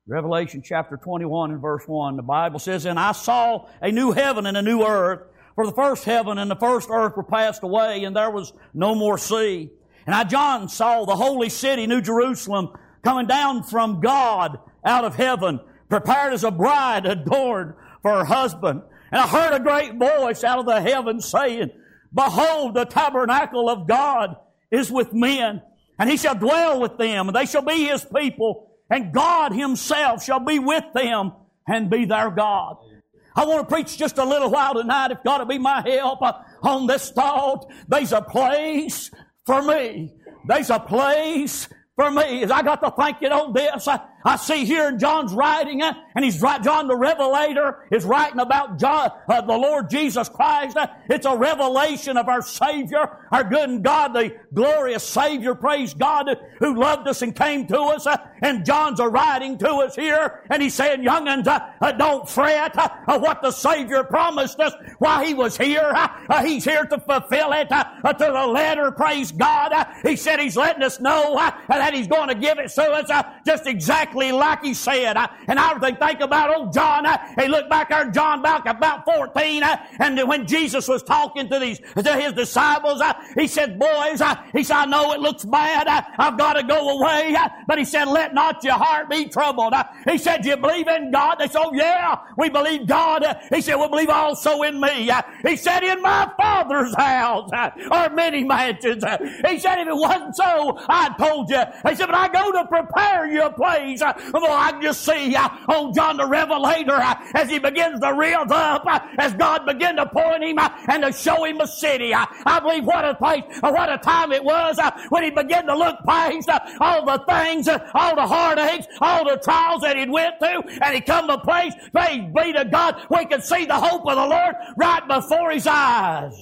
Revelation chapter 21 and verse 1, the Bible says, "And I saw a new heaven and a new earth, for the first heaven and the first earth were passed away, and there was no more sea. And I, John, saw the holy city, New Jerusalem, coming down from God out of heaven, prepared as a bride adorned for her husband. And I heard a great voice out of the heavens saying, Behold, the tabernacle of God is with men, and He shall dwell with them, and they shall be His people, and God Himself shall be with them and be their God." I want to preach just a little while tonight, if God will be my help, on this thought. There's a place for me. There's a place for me. As I got to thinking on this, I see here in John's writing, and John the Revelator is writing about the Lord Jesus Christ. It's a revelation of our Savior, our good and God, the glorious Savior, praise God, who loved us and came to us. And John's writing to us here, and he's saying, young'uns, don't fret what the Savior promised us while He was here. He's here to fulfill it to the letter, praise God. He said He's letting us know that He's going to give it to us just exactly like He said. And I think about old John. He looked back there, John about 14, and when Jesus was talking to His disciples, He said, "Boys," He said, "I know it looks bad. I've got to go away." But He said, "Let not your heart be troubled." He said, "Do you believe in God?" They said, "Oh yeah, we believe God." He said, "Well, believe also in me." He said, "In my Father's house are many mansions." He said, "If it wasn't so, I told you." He said, "But I go to prepare you a place." Well, I can just see old John the Revelator as he begins to rev up, as God began to point him and to show him a city. I believe what a place, what a time it was when he began to look past all the things, all the heartaches, all the trials that he'd went through, and he come to a place, praise be to God, where he could see the hope of the Lord right before his eyes.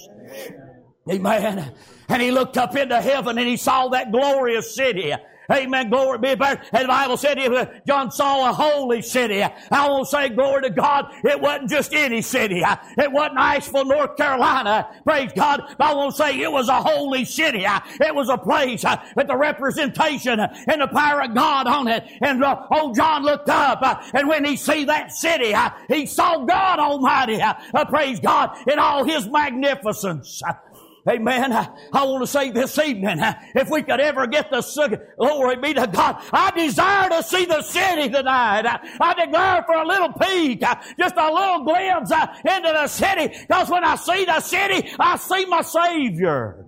Amen. And he looked up into heaven and he saw that glorious city. Amen. Glory be to God. And the Bible said John saw a holy city. I want to say glory to God. It wasn't just any city. It wasn't Asheville, North Carolina. Praise God. But I want to say it was a holy city. It was a place with the representation and the power of God on it. And old John looked up, and when he see that city, he saw God Almighty. Praise God, in all His magnificence. Amen. I want to say this evening, if we could ever get the glory be to God, I desire to see the city tonight. I desire for a little peek, just a little glimpse into the city, because when I see the city, I see my Savior.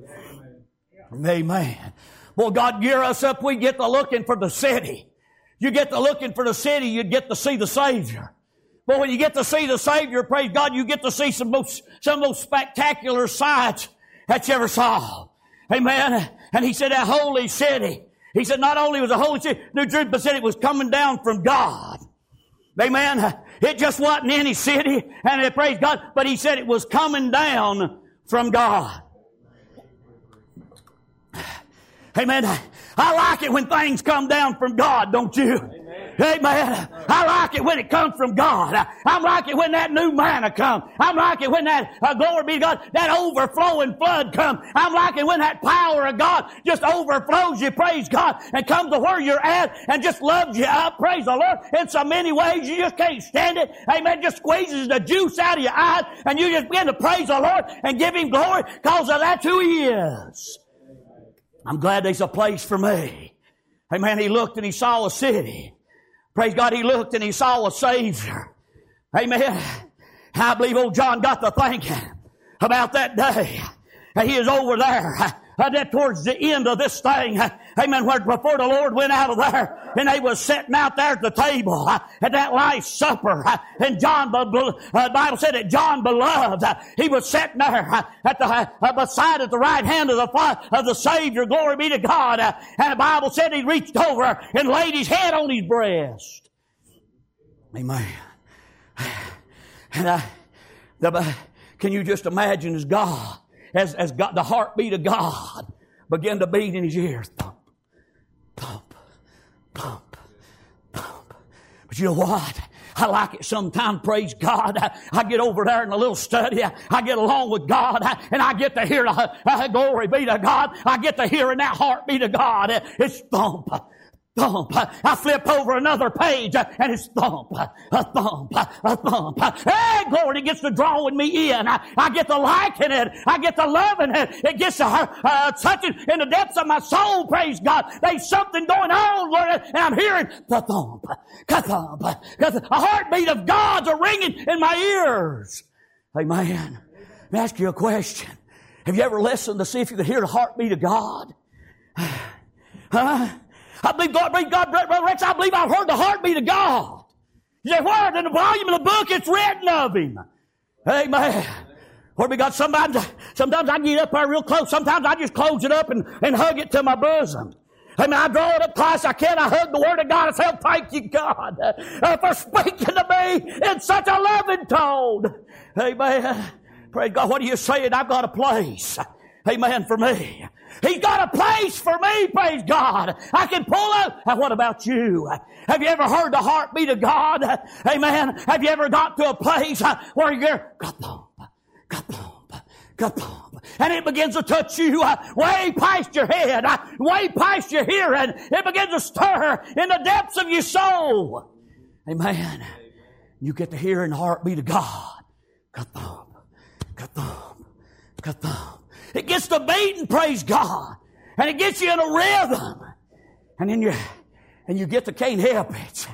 Amen. Well, God gear us up. We get to looking for the city. You get to looking for the city, you get to see the Savior. But when you get to see the Savior, praise God, you get to see some of those spectacular sights that you ever saw. Amen. And he said that holy city. He said not only was a holy city, New Jerusalem, but said it was coming down from God. Amen. It just wasn't any city, and it praise God, but he said it was coming down from God. Amen. I like it when things come down from God, don't you? Amen. I like it when it comes from God. I like it when that new manna comes. I like it when that, glory be to God, that overflowing flood comes. I like it when that power of God just overflows you, praise God, and comes to where you're at and just loves you up, praise the Lord, in so many ways you just can't stand it. Amen. Just squeezes the juice out of your eyes, and you just begin to praise the Lord and give Him glory because that's who He is. I'm glad there's a place for me. Amen. He looked and he saw a city. Praise God, he looked and he saw a Savior. Amen. I believe old John got to thinking about that day. He is over there. Towards the end of this thing, amen, where before the Lord went out of there, and they was sitting out there at the table at that last supper, and John, the Bible said that John beloved, he was sitting there at the beside at the right hand of the Savior, glory be to God, and the Bible said he reached over and laid his head on his breast. Amen. And can you just imagine as God, as God, the heartbeat of God began to beat in his ears. Thump, thump, thump, thump. But you know what? I like it sometimes, praise God. I get over there in a little study. I get along with God, and I get to hear glory be to God. I get to hear in that heartbeat of God. It's thump, thump. I flip over another page and it's thump, a thump, a thump. Hey, glory, it gets to drawing me in. I get to liking it. I get to loving it. It gets to touching in the depths of my soul, praise God. There's something going on, Lord, and I'm hearing the thump, ka-thump, ka-thump. A heartbeat of God's a ringing in my ears. Amen. Let me ask you a question. Have you ever listened to see if you could hear the heartbeat of God? Huh? I believe God, Brother Rex, I believe I've heard the heartbeat of God. You say, what? In the volume of the book, it's written of Him. Amen. Where we got sometimes I get up there real close. Sometimes I just close it up and hug it to my bosom. I mean, I draw it up close I can. I hug the Word of God. I say, thank you, God, for speaking to me in such a loving tone. Amen. Praise God. What are you saying? I've got a place. Amen, for me. He's got a place for me, praise God. I can pull out. Now, what about you? Have you ever heard the heartbeat of God? Amen. Have you ever got to a place where you're ka-thump, ka-thump, ka-thump, and it begins to touch you way past your head, way past your hearing. It begins to stir in the depths of your soul. Amen. You get to hear in the heartbeat of God. Ka-thump, ka-thump, ka-thump. It gets to beating, praise God. And it gets you in a rhythm. And then you get to can't help it.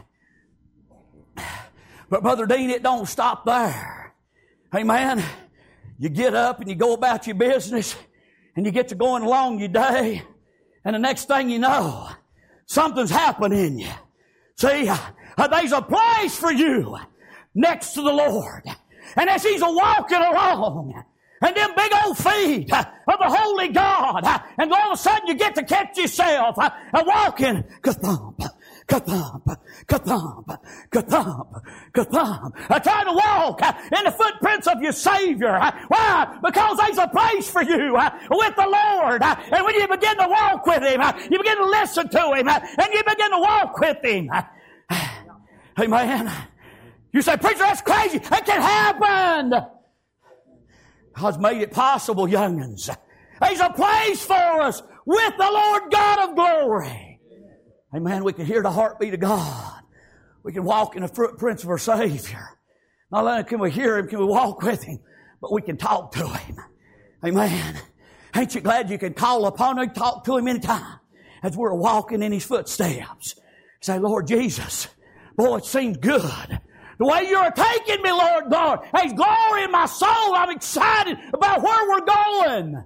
But Brother Dean, it don't stop there. Amen. You get up and you go about your business and you get to going along your day. And the next thing you know, something's happening in you. See, there's a place for you next to the Lord. And as He's walking along, and them big old feet of the Holy God. And all of a sudden you get to catch yourself walking. Ka-thump, ka-thump, ka-thump, ka-thump, ka-thump. Trying to walk in the footprints of your Savior. Why? Because there's a place for you with the Lord. And when you begin to walk with Him, you begin to listen to Him, and you begin to walk with Him. Amen. You say, preacher, that's crazy. That can happen. God's made it possible, young'uns. There's a place for us with the Lord God of glory. Amen. We can hear the heartbeat of God. We can walk in the footprints of our Savior. Not only can we hear Him, can we walk with Him, but we can talk to Him. Amen. Ain't you glad you can call upon Him, talk to Him anytime as we're walking in His footsteps? Say, Lord Jesus, boy, it seems good. The way you're taking me, Lord God, there's glory in my soul. I'm excited about where we're going.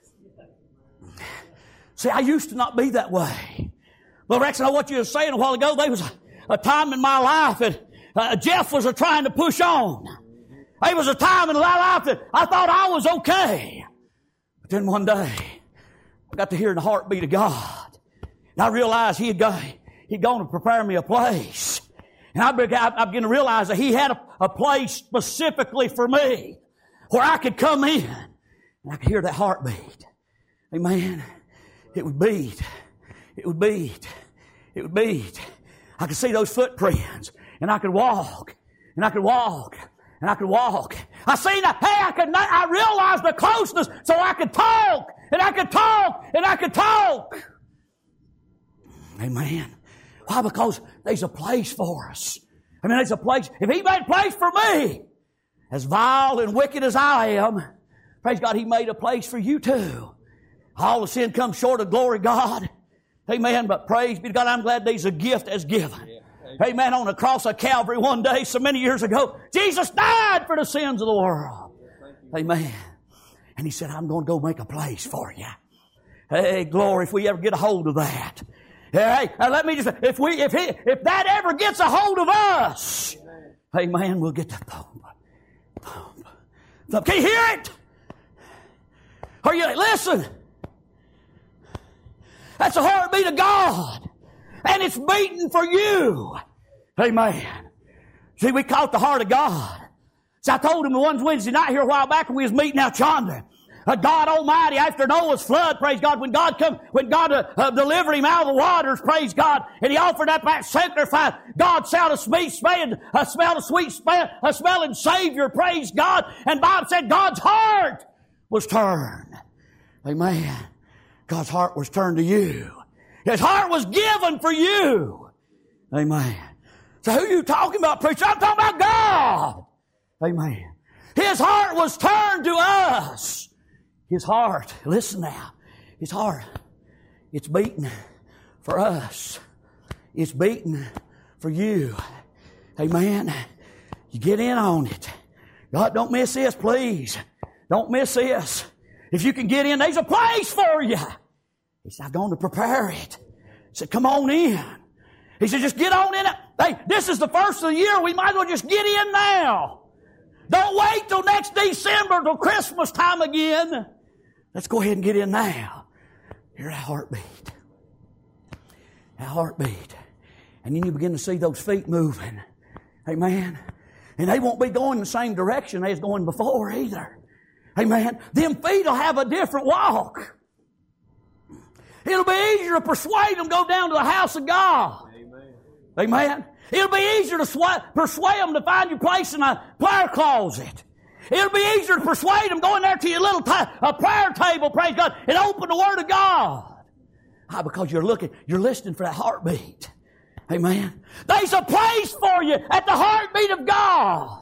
See, I used to not be that way. But Rex, I know what you were saying a while ago. There was a time in my life that Jeff was trying to push on. There was a time in my life that I thought I was okay. But then one day, I got to hear the heartbeat of God. And I realized He'd gone to prepare me a place. And I began to realize that He had a place specifically for me where I could come in and I could hear that heartbeat. Amen. It would beat. It would beat. It would beat. I could see those footprints and I could walk and I could walk and I could walk. I seen that. Hey, I realized the closeness so I could talk and I could talk and I could talk. Amen. Why? Because there's a place for us. I mean, there's a place. If He made a place for me, as vile and wicked as I am, praise God, He made a place for you too. All the sin comes short of glory, God. Amen. But praise be to God, I'm glad there's a gift as given. Yeah. Amen. On the cross of Calvary one day, so many years ago, Jesus died for the sins of the world. Amen. And He said, I'm going to go make a place for you. Hey, glory, if we ever get a hold of that. Hey, let me just, if that ever gets a hold of us, amen, we'll get the thump, thump, thump. Can you hear it? Are you, listen. That's the heartbeat of God. And it's beating for you. Amen. See, we caught the heart of God. So I told him the one Wednesday night here a while back when we was meeting out yonder. God Almighty, after Noah's flood, praise God, when God delivered him out of the waters, praise God, and He offered up that sacrifice, God smelled a sweet smelling Savior, praise God, and Bob said God's heart was turned. Amen. God's heart was turned to you. His heart was given for you. Amen. So who are you talking about, preacher? I'm talking about God. Amen. His heart was turned to us. His heart, listen now, His heart, it's beating for us. It's beating for you. Amen. You get in on it. God, don't miss this, please. Don't miss this. If you can get in, there's a place for you. He said, I'm going to prepare it. He said, come on in. He said, just get on in it. Hey, this is the first of the year. We might as well just get in now. Don't wait till next December, till Christmas time again. Let's go ahead and get in now. Hear that heartbeat. That heartbeat. And then you begin to see those feet moving. Amen. And they won't be going the same direction they was going before either. Amen. Them feet will have a different walk. It'll be easier to persuade them to go down to the house of God. Amen. Amen. It'll be easier to persuade them to find your place in a prayer closet. It'll be easier to persuade them going there to your little a prayer table, praise God, and open the Word of God. Why? Because you're listening for that heartbeat. Amen. There's a place for you at the heartbeat of God.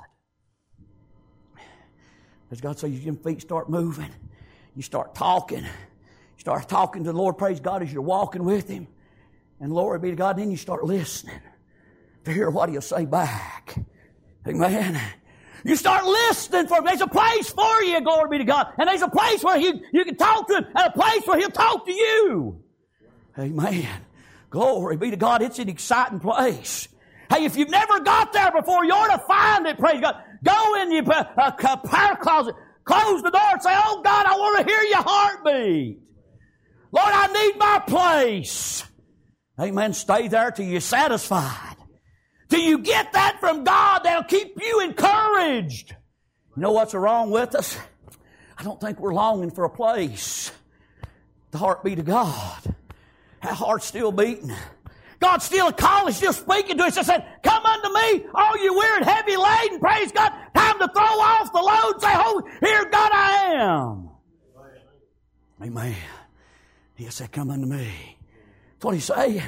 As God says, your feet start moving. You start talking. You start talking to the Lord, praise God, as you're walking with Him. And glory be to God, then you start listening to hear what He'll say back. Amen. You start listening for Him. There's a place for you, glory be to God. And there's a place where you can talk to Him, and a place where He'll talk to you. Amen. Glory be to God. It's an exciting place. Hey, if you've never got there before, you ought to find it, praise God. Go in your prayer closet, close the door and say, oh God, I want to hear your heartbeat. Lord, I need my place. Amen. Stay there till you're satisfied. Till you get that from God, that'll keep you encouraged. You know what's wrong with us? I don't think we're longing for a place. The heartbeat of God. That heart's still beating. God's still calling, still speaking to us. He said, come unto me, all you weary and heavy laden, praise God. Time to throw off the load and say, oh, here God I am. Amen. He said, come unto me. That's what He's saying.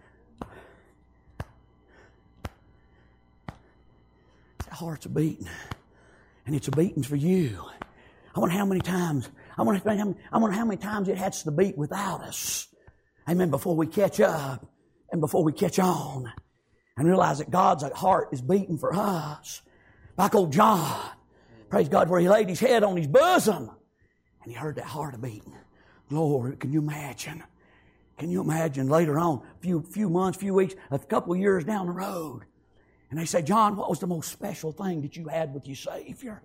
That heart's a beating. And it's a beating for you. I wonder how many times it has to beat without us. Amen. Before we catch up and before we catch on and realize that God's heart is beating for us. Like old John, praise God, where he laid his head on his bosom and he heard that heart beating. Glory, can you imagine? Can you imagine later on, few months, few weeks, a couple of years down the road, and they say, John, what was the most special thing that you had with your Savior?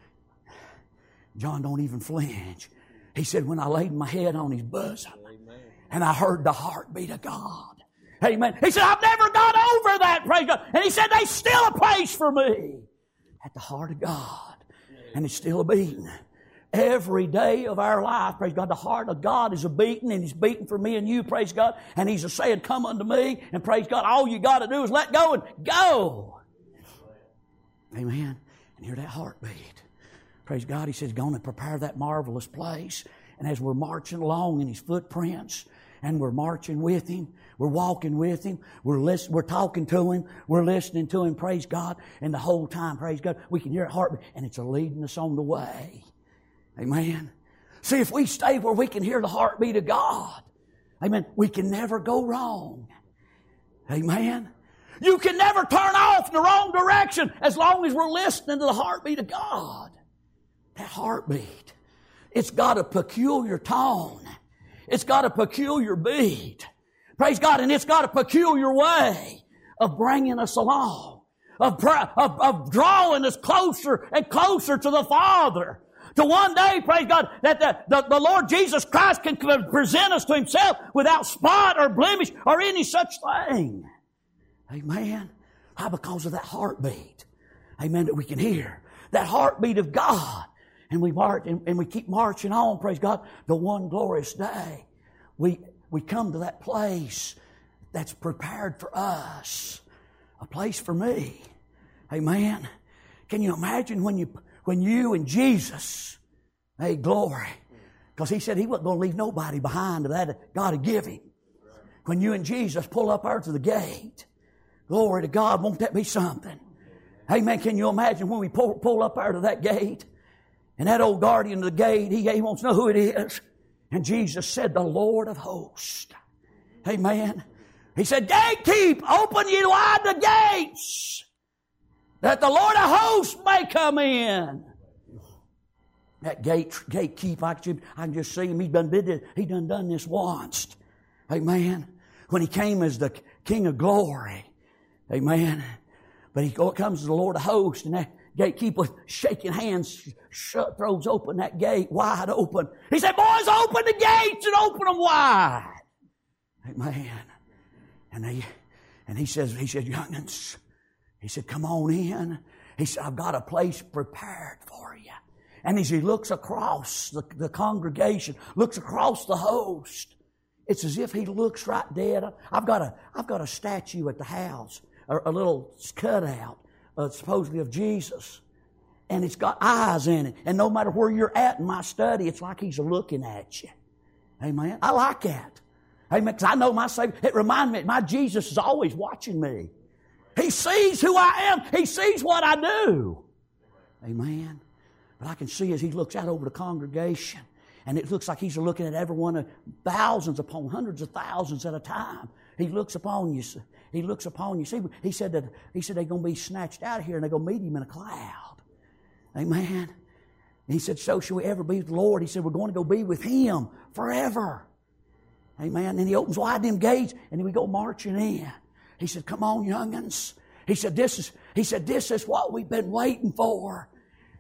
John don't even flinch. He said, when I laid my head on his bosom, and I heard the heartbeat of God. Amen. He said, I've never got over that, praise God. And he said, there's still a place for me at the heart of God. And it's still a beating. Every day of our life, praise God, the heart of God is a beating, and He's beating for me and you, praise God. And He's a saying, come unto me, and praise God, all you got to do is let go and go. Amen. And hear that heartbeat. Praise God. He says, going to prepare that marvelous place. And as we're marching along in His footprints, and we're marching with Him, we're walking with Him, we're talking to Him, we're listening to Him, praise God, and the whole time, praise God, we can hear it heartbeat, and it's leading us on the way. Amen. See, if we stay where we can hear the heartbeat of God, amen, we can never go wrong. Amen. You can never turn off in the wrong direction as long as we're listening to the heartbeat of God. That heartbeat. It's got a peculiar tone. It's got a peculiar beat. Praise God. And it's got a peculiar way of bringing us along, of drawing us closer and closer to the Father. To one day, praise God, that the Lord Jesus Christ can present us to Himself without spot or blemish or any such thing. Amen. Why? Because of that heartbeat. Amen. That we can hear. That heartbeat of God. And we march and we keep marching on, praise God, the one glorious day. We come to that place that's prepared for us. A place for me. Amen. Can you imagine when you and Jesus, glory. Because He said He wasn't going to leave nobody behind that God had given Him. when you and Jesus pull up there to the gate. Glory to God, won't that be something? Amen. Can you imagine when we pull up there to that gate? And that old guardian of the gate, he wants to know who it is. And Jesus said, the Lord of hosts. Amen. He said, gatekeep, open ye wide the gates, that the Lord of hosts may come in. That gatekeep, I can just see him. He done this once. Amen. When he came as the King of glory. Amen. But he comes as the Lord of hosts, and that gatekeeper shaking hands throws open that gate wide open. He said, boys, open the gates and open them wide. Amen. And he said, young'uns, he said, come on in. He said, I've got a place prepared for you. And as he looks across the congregation, looks across the host, it's as if he looks right dead. I've got a statue at the house, a little cutout, supposedly of Jesus. And it's got eyes in it. And no matter where you're at in my study, it's like he's looking at you. Amen. I like that. Amen. Because I know my Savior. It reminds me, my Jesus is always watching me. He sees who I am. He sees what I do. Amen. But I can see as he looks out over the congregation, and it looks like he's looking at every one of thousands upon hundreds of thousands at a time. He looks upon you. He looks upon you. See, he said they're going to be snatched out of here, and they're going to meet him in a cloud. Amen. And he said, so shall we ever be with the Lord. He said, we're going to go be with him forever. Amen. And he opens wide them gates, and then we go marching in. He said, come on, young'uns. He said, this is what we've been waiting for.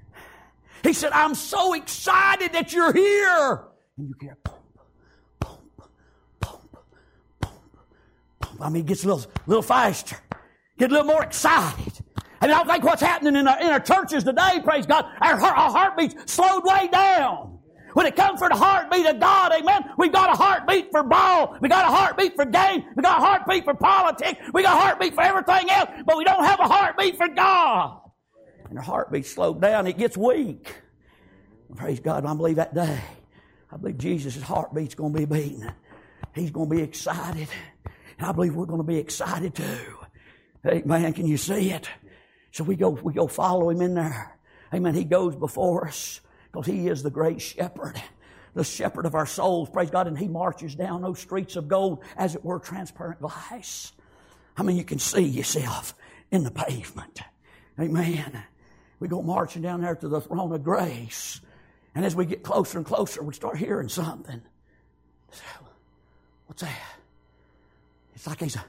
He said, I'm so excited that you're here. And you hear bump, bump, bump, bump, bump. I mean, it gets a little faster. Get a little more excited. And I think what's happening in our churches today, praise God, our heartbeats slowed way down. When it comes for the heartbeat of God, amen, we've got a heartbeat for ball. We got a heartbeat for game. We got a heartbeat for politics. We got a heartbeat for everything else, but we don't have a heartbeat for God. And our heartbeat slowed down. It gets weak. Praise God, I believe that day, I believe Jesus' heartbeat's going to be beating. He's going to be excited. And I believe we're going to be excited too. Amen. Can you see it? So we go follow him in there. Amen. He goes before us because he is the great shepherd, the shepherd of our souls. Praise God. And he marches down those streets of gold, as it were, transparent glass. I mean, you can see yourself in the pavement. Amen. We go marching down there to the throne of grace. And as we get closer and closer, we start hearing something. What's that? It's like he's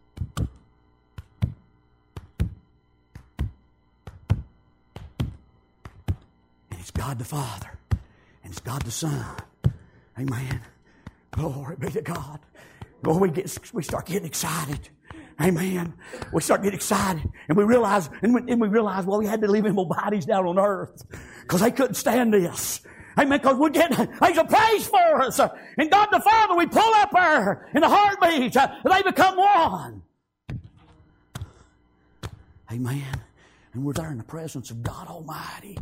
and it's God the Father. And it's God the Son. Amen. Glory be to God. Lord, we start getting excited. Amen. We start getting excited, and we realize, well, we had to leave them old bodies down on earth because they couldn't stand this. Amen. Because there's a place for us, and God the Father, we pull up there in the heartbeat, they become one. Amen. And we're there in the presence of God Almighty.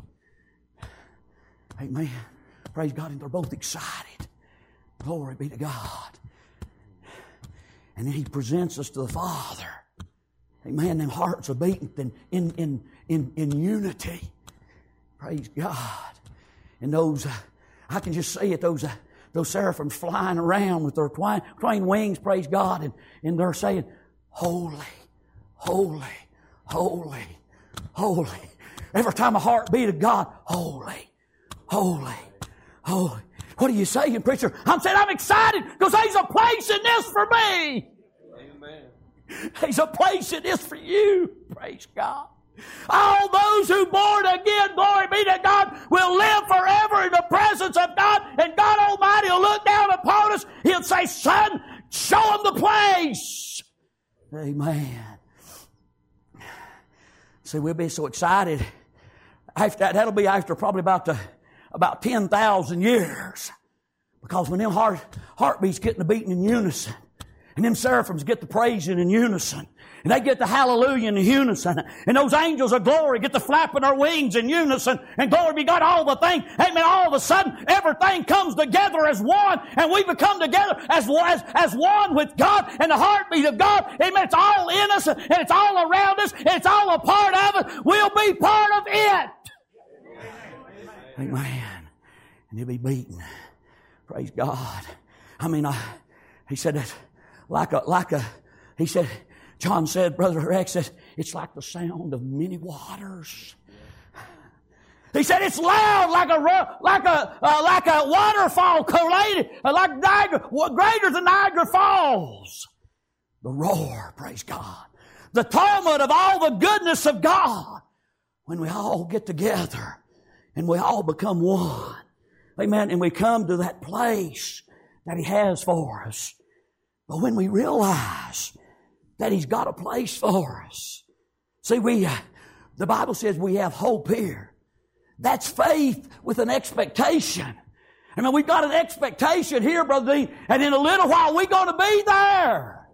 Amen. Praise God, and they're both excited. Glory be to God. And then he presents us to the Father. Amen. Them hearts are beating in unity. Praise God. And those, I can just see it, those seraphims flying around with their twine wings, praise God, and they're saying, holy, holy, holy, holy. Every time a heart beat of God, holy, holy, holy. What are you saying, preacher? I'm saying I'm excited because there's a place in this for me. Amen. There's a place in this for you. Praise God. All those who born again, glory be to God, will live forever in the presence of God, and God Almighty will look down upon us. He'll say, son, show them the place. Amen. See, we'll be so excited. That'll be after probably about 10,000 years. Because when them heartbeats get to beating in unison, and them seraphims get to praising in unison, And they get the hallelujah in unison. And those angels of glory get the flapping their wings in unison. And glory be God, all the things. Amen. All of a sudden, everything comes together as one. And we become together as one with God and the heartbeat of God. Amen. It's all in us and it's all around us. And it's all a part of it. We'll be part of it. Amen. And he'll be beaten. Praise God. I mean, he said that he said, John said, Brother Rex said, it's like the sound of many waters. He said it's loud like a waterfall correlated, like Niagara, greater than Niagara Falls. The roar, praise God. The tumult of all the goodness of God. When we all get together and we all become one. Amen. And we come to that place that He has for us. But when we realize that He's got a place for us. See, the Bible says we have hope here. That's faith with an expectation. I mean, we've got an expectation here, Brother Dean, and in a little while we're going to be there.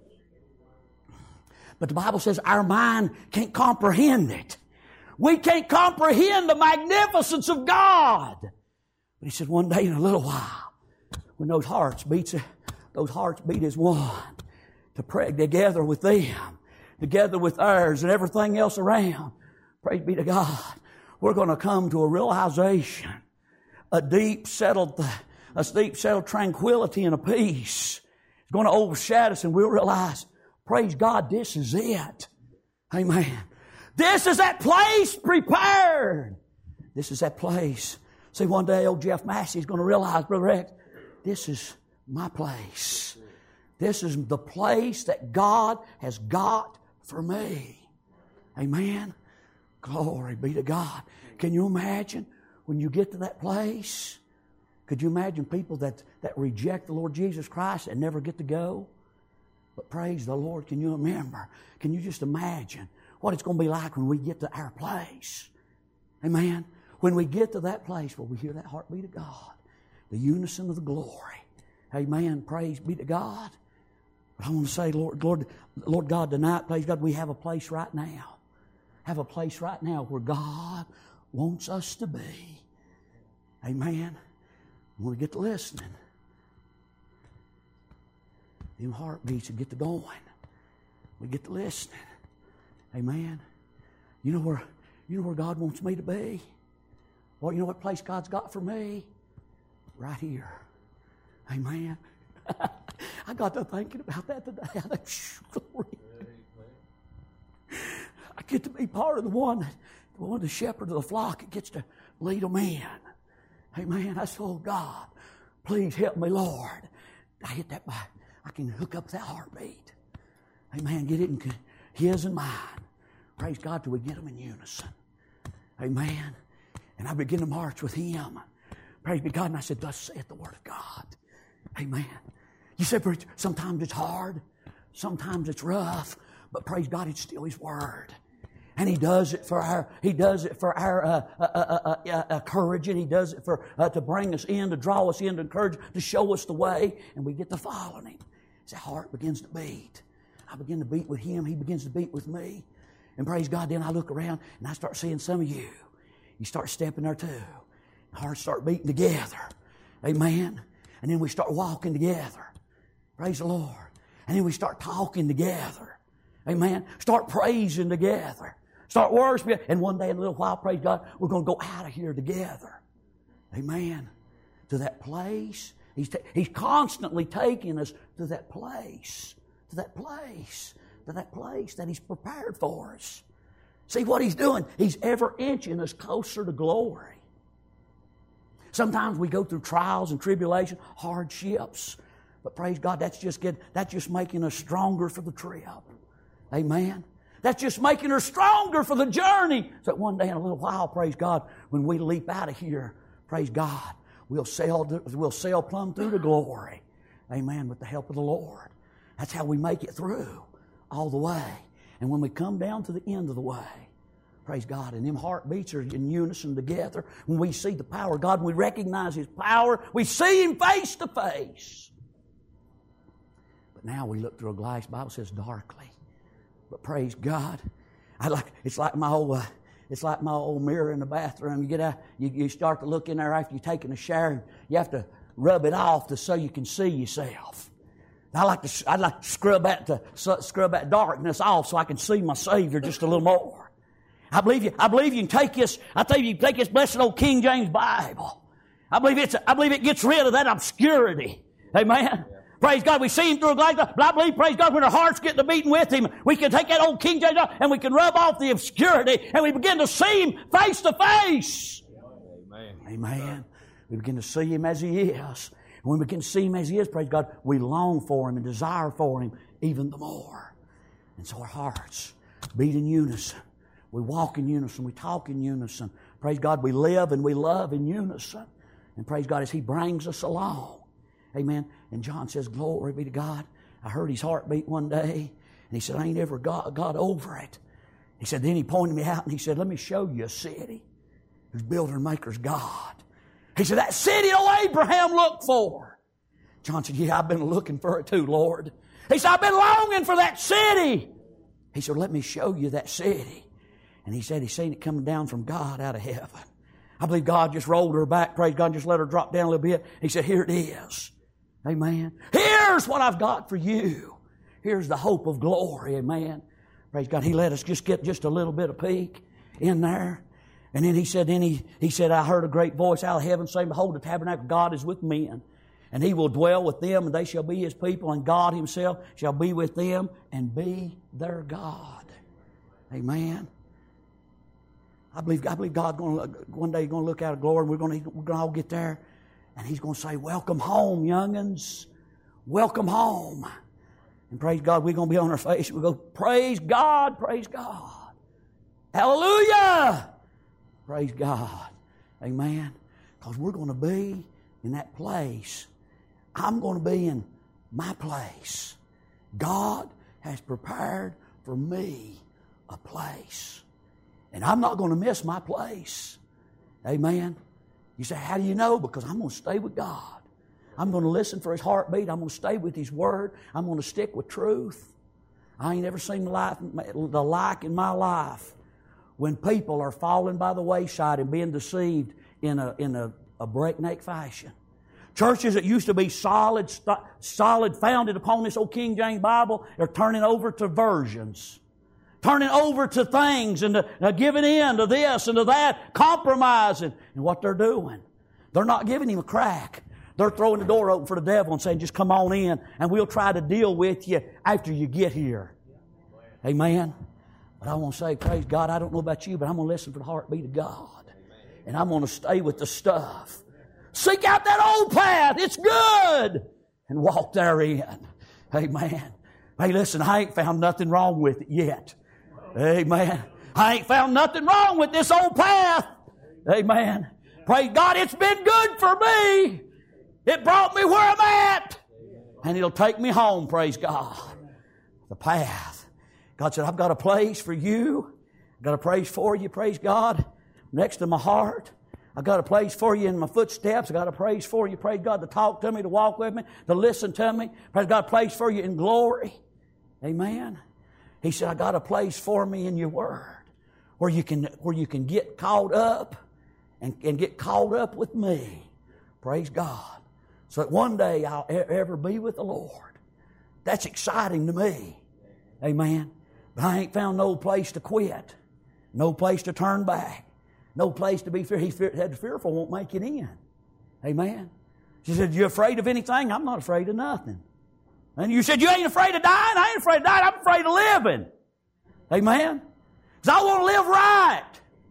But the Bible says our mind can't comprehend it. We can't comprehend the magnificence of God. But He said one day in a little while, when those hearts beat as one, to pray together with them, together with ours and everything else around. Praise be to God. We're going to come to a realization, a deep settled tranquility and a peace. It's going to overshadow us and we'll realize, praise God, this is it. Amen. This is that place prepared. This is that place. See, one day old Jeff Massey is going to realize, Brother Rex, this is my place. This is the place that God has got for me. Amen. Glory be to God. Can you imagine when you get to that place? Could you imagine people that reject the Lord Jesus Christ and never get to go? But praise the Lord, can you remember? Can you just imagine what it's going to be like when we get to our place? Amen. When we get to that place where we hear that heartbeat of God, the unison of the glory. Amen. Praise be to God. But I want to say, Lord God, tonight, praise God, we have a place right now. Have a place right now where God wants us to be. Amen. When we get to listening, them heartbeats will get to going. We get to listening. Amen. You know where God wants me to be? Well, you know what place God's got for me? Right here. Amen. I got to thinking about that today. I get to be part of the one, the shepherd of the flock that gets to lead them in. Amen. I said, oh God, please help me, Lord. I hit that by, I can hook up that heartbeat. Amen. Get it in His and mine. Praise God till we get them in unison. Amen. And I begin to march with Him. Praise be God. And I said, thus saith the Word of God. Amen. You say, sometimes it's hard. Sometimes it's rough. But praise God, it's still His Word. And He does it for our courage, and He does it for to bring us in, to draw us in, to encourage, to show us the way, and we get to follow Him. As our heart begins to beat, I begin to beat with Him. He begins to beat with me, and praise God. Then I look around and I start seeing some of you. You start stepping there too. Hearts start beating together, amen. And then we start walking together. Praise the Lord. And then we start talking together, amen. Start praising together. Start worshiping. And one day in a little while, praise God, we're going to go out of here together. Amen. To that place. He's constantly taking us to that place. To that place. To that place that He's prepared for us. See what He's doing? He's ever inching us closer to glory. Sometimes we go through trials and tribulation, hardships. But praise God, that's just making us stronger for the trip. Amen. That's just making us stronger for the journey. So one day in a little while, praise God, when we leap out of here, praise God, we'll sail plumb through to glory. Amen. With the help of the Lord. That's how we make it through all the way. And when we come down to the end of the way, praise God, and them heartbeats are in unison together. When we see the power of God, when we recognize His power, we see Him face to face. But now we look through a glass, the Bible says, darkly. But praise God. It's like my old mirror in the bathroom. You get out, you start to look in there after you've taken a shower, and you have to rub it off so you can see yourself. I'd like to scrub that darkness off so I can see my Savior just a little more. I believe you can take this. I tell you can take this blessed old King James Bible. I believe it gets rid of that obscurity. Amen. Praise God. We see Him through a glass, but I believe, praise God, when our hearts get to beating with Him, we can take that old King James and we can rub off the obscurity and we begin to see Him face to face. Amen. Amen. We begin to see Him as He is. And when we begin to see Him as He is, praise God, we long for Him and desire for Him even the more. And so our hearts beat in unison. We walk in unison. We talk in unison. Praise God, we live and we love in unison. And praise God, as He brings us along. Amen. And John says, glory be to God. I heard his heartbeat one day, and he said, I ain't ever got over it. He said, then he pointed me out, and he said, let me show you a city whose builder and maker's God. He said, that city old Abraham looked for. John said, yeah, I've been looking for it too, Lord. He said, I've been longing for that city. He said, let me show you that city. And he said, he's seen it coming down from God out of heaven. I believe God just rolled her back, praise God, and just let her drop down a little bit. He said, here it is. Amen. Here's what I've got for you. Here's the hope of glory. Amen. Praise God. He let us just get just a little bit of peek in there. And then he said, I heard a great voice out of heaven saying, behold, the tabernacle of God is with men. And He will dwell with them, and they shall be His people, and God Himself shall be with them and be their God. Amen. I believe God's one day going to look out of glory, and we're going to all get there. And He's going to say, welcome home, young'uns. Welcome home. And praise God, we're going to be on our face. We'll go, praise God, praise God. Hallelujah. Praise God. Amen. Because we're going to be in that place. I'm going to be in my place. God has prepared for me a place. And I'm not going to miss my place. Amen. You say, how do you know? Because I'm going to stay with God. I'm going to listen for His heartbeat. I'm going to stay with His Word. I'm going to stick with truth. I ain't ever seen the like in my life when people are falling by the wayside and being deceived in a breakneck fashion. Churches that used to be solid, founded upon this old King James Bible, are turning over to versions. Turning over to things and giving in to this and to that, compromising. And what they're doing, they're not giving Him a crack. They're throwing the door open for the devil and saying, just come on in and we'll try to deal with you after you get here. Amen. But I want to say, praise God, I don't know about you, but I'm going to listen for the heartbeat of God. And I'm going to stay with the stuff. Seek out that old path. It's good. And walk therein. Amen. Hey, listen, I ain't found nothing wrong with it yet. Amen. I ain't found nothing wrong with this old path. Amen. Praise God, it's been good for me. It brought me where I'm at. And it'll take me home, praise God. The path. God said, I've got a place for you. I've got a place for you, praise God, next to my heart. I've got a place for you in my footsteps. I've got a place for you, praise God, to talk to me, to walk with me, to listen to me. Praise God, a place for you in glory. Amen. He said, I got a place for me in your Word where you can get caught up and get caught up with me. Praise God. So that one day I'll ever be with the Lord. That's exciting to me. Amen. But I ain't found no place to quit. No place to turn back. No place to be fearful. He said the fearful won't make it in. Amen. She said, you afraid of anything? I'm not afraid of nothing. And you said, you ain't afraid of dying? I ain't afraid of dying. I'm afraid of living. Amen? Because I want to live right.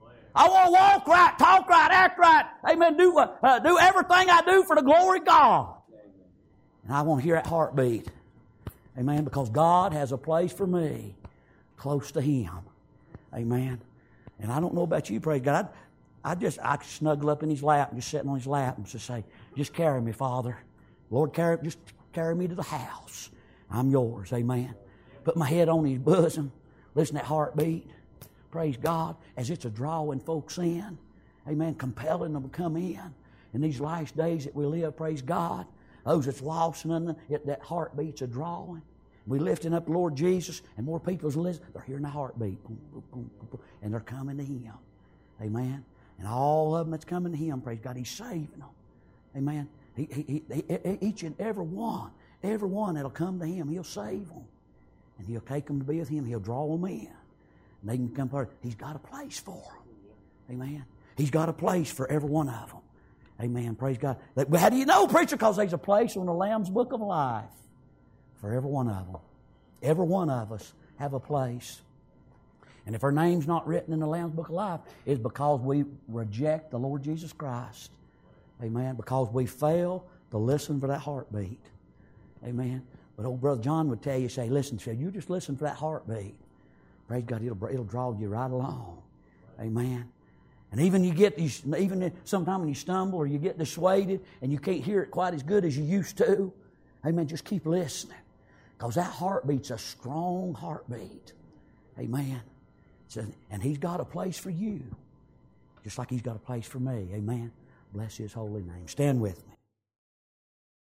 I want to walk right, talk right, act right. Amen. Do everything I do for the glory of God. And I want to hear that heartbeat. Amen. Because God has a place for me close to Him. Amen. And I don't know about you, praise God. I snuggle up in His lap and just sitting on His lap and just say, just carry me, Father. Lord, just carry me to the house. I'm yours. Amen. Put my head on His bosom. Listen to that heartbeat. Praise God. As it's a drawing folks in. Amen. Compelling them to come in these last days that we live. Praise God. Those that's lost and that heartbeat's a drawing. We lifting up the Lord Jesus, and more people's listening. They're hearing the heartbeat. Boom, boom, boom, boom, boom, and they're coming to Him. Amen. And all of them that's coming to Him, praise God, He's saving them. Amen. Each and every one that'll come to Him, He'll save them. And He'll take them to be with Him. He'll draw them in. And they can become part of it. He's got a place for them. Amen. He's got a place for every one of them. Amen. Praise God. How do you know, preacher? Because there's a place on the Lamb's Book of Life for every one of them. Every one of us have a place. And if our name's not written in the Lamb's Book of Life, it's because we reject the Lord Jesus Christ. Amen. Because we fail to listen for that heartbeat. Amen. But old Brother John would tell you, say, listen, you just listen for that heartbeat. Praise God, it'll draw you right along. Amen. And even sometimes when you stumble or you get dissuaded and you can't hear it quite as good as you used to, amen, just keep listening. Because that heartbeat's a strong heartbeat. Amen. And He's got a place for you. Just like He's got a place for me. Amen. Bless His holy name. Stand with me.